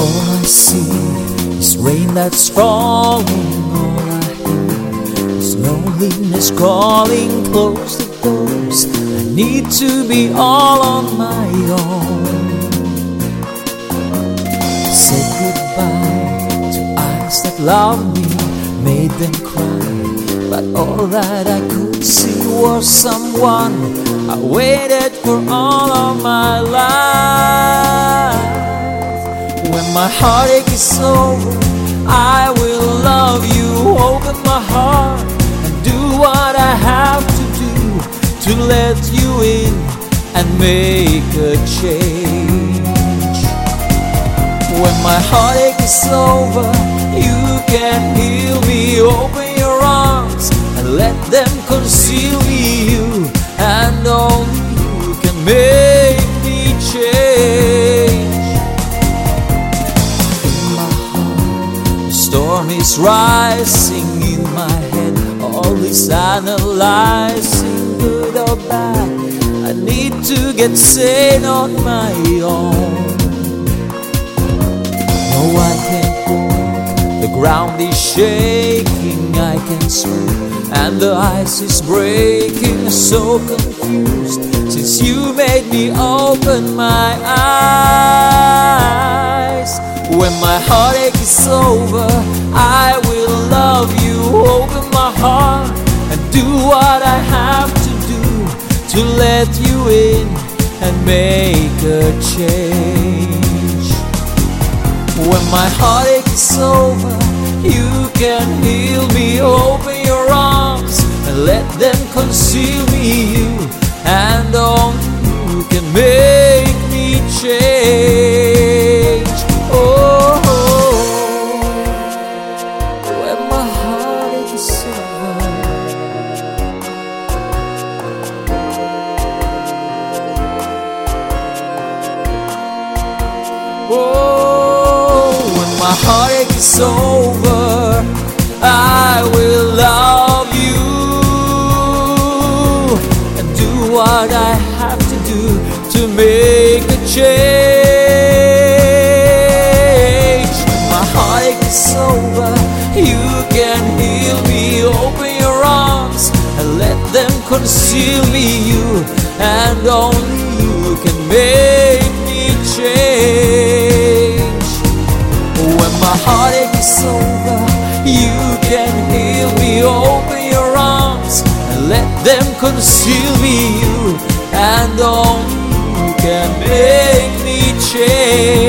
All I see is rain that's falling. All I hear is loneliness calling. Close the doors, I need to be all on my own. Said goodbye to eyes that loved me, made them cry, but all that I could see was someone I waited for all of my life. When my heartache is over, I will love you. Open my heart and do what I have to do to let you in and make a change. When my heartache is over, you can heal me. Open your arms and let them conceal me. You and only you can make me change. Storm is rising in my head, all this analyzing, good or bad. I need to get sane on my own. No, I can't walk, the ground is shaking, I can swim, and the ice is breaking. So confused since you made me open my eyes. When my heartache is over, I will love you. Open my heart and do what I have to do to let you in and make a change. When my heartache is over, you can heal me. Open your arms and let them conceal me. You and only you can make me change. When my heartache is over, when my heartache is over, I will love you and do what I have to do to make a change. When my heartache is over, you can heal me. Open your arms and let them conceal me. You and only you can make me change. When my heartache is over, you can heal me. Open your arms and let them conceal me. You and only you can make me change.